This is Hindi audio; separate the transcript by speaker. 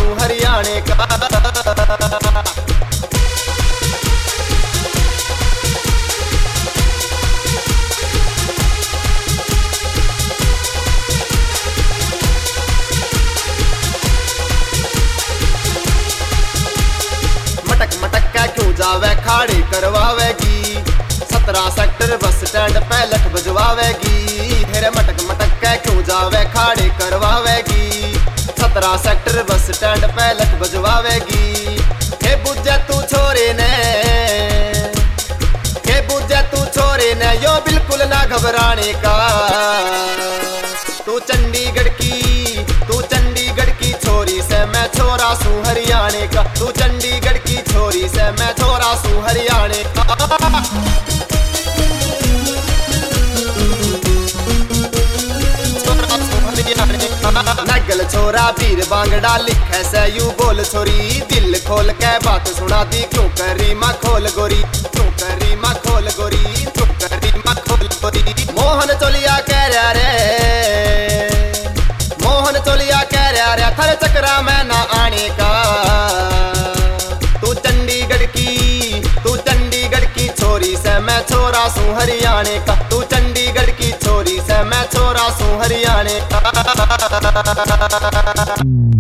Speaker 1: सू हरियाणे का। मटक मटक के क्यों जावे खाड़े करवावेगी, 17 सेक्टर बस स्टैंड पे लठ बजवावेगी। फिर मटक मटक के क्यों जावे खाड़े करवावेगी, 17 सेक्टर बस स्टैंड पे लठ बजवावेगी। हे बुझे तू छोरे ने, हे बुझे तू छोरे ने यो बिल्कुल ना घबराने का। तू चंडीगढ़ की छोरी से मैं छोरा सू हरियाणे का। तू चंडीगढ़ की छोरी से मैं छोरा सू हरियाणे का। नगल छोरा वीर बांगड़ा लिखे से यू बोल छोरी, दिल खोल के बात सुना दी क्यों करी माँ खोल गोरी, क्यों करी माँ खोल गोरी, क्यों करी माँ खोल गोरी। मोहन चोलिया कह रहा रे, मोहन चोलिया कह रहा रे थर चक्रा में ना आने का। तू चंडीगढ़ की छोरी से मैं छोरा सू हरियाणे का। तू चंडीगढ़ की छोरी से मैं छोरा सू हरियाणे का।